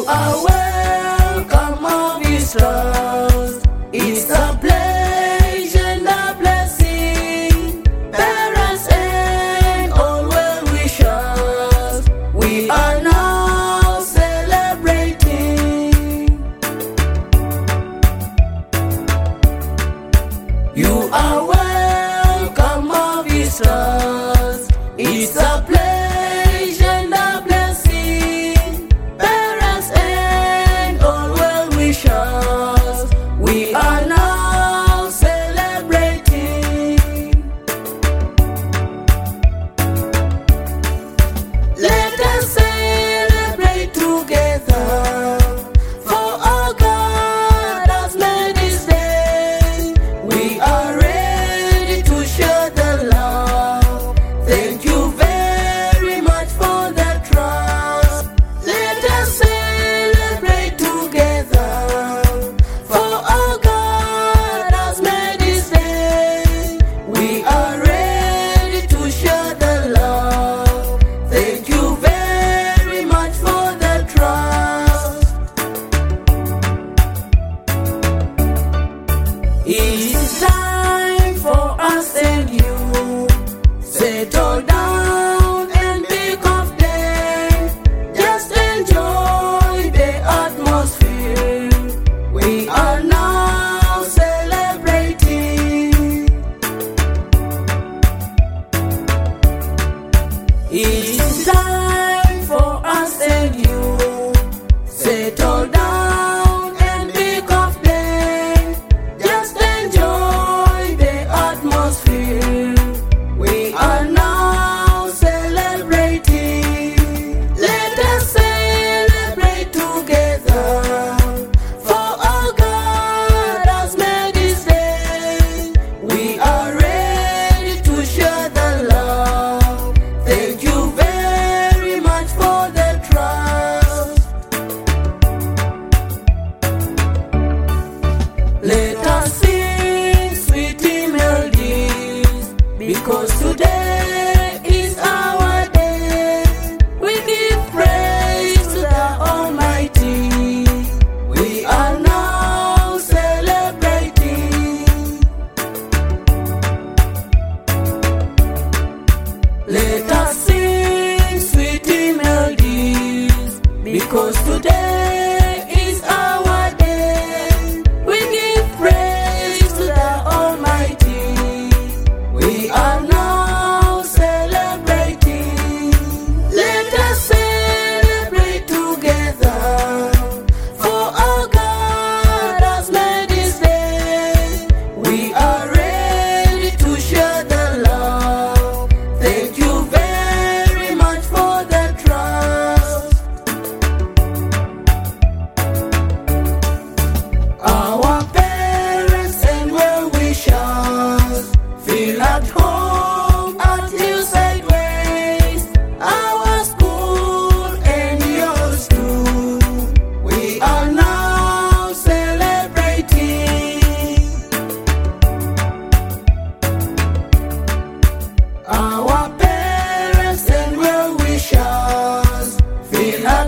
are welcome of His trust. It's a pleasure and a blessing. Parents and all well wishers, we are now celebrating. You are welcome of His trust. It's a pleasure and a blessing. Parents and all well wishers, we are now celebrating. Let us celebrate together, for our God has made His day. We are ready to share the love. Thank you very much for the trust. Let us celebrate together, for our God has made His day. We are ready to share the love. Thank you very much for the trust. It's time for us and you. Settle down and pick up day. Just enjoy the atmosphere. We are now celebrating. It's time for us and you. Settle down and pick up day. Just enjoy the atmosphere. We are now celebrating. Let us celebrate together, for our God has made His day. We are ready to share the love. Thank you very much for the trust. Let us sing sweet melodies, because today is our day. We give praise to the Almighty. We are now celebrating. Let us sing sweet melodies, because today is our day. We give praise to the Almighty. We are now celebrating. Let us celebrate together, for our God has made His day. We are ready to share the love. Thank you very much for the trust. Our parents and well wishers, feel at home at Hillside Ways. Our school and yours too. We are now celebrating. Our parents and well wishers, feel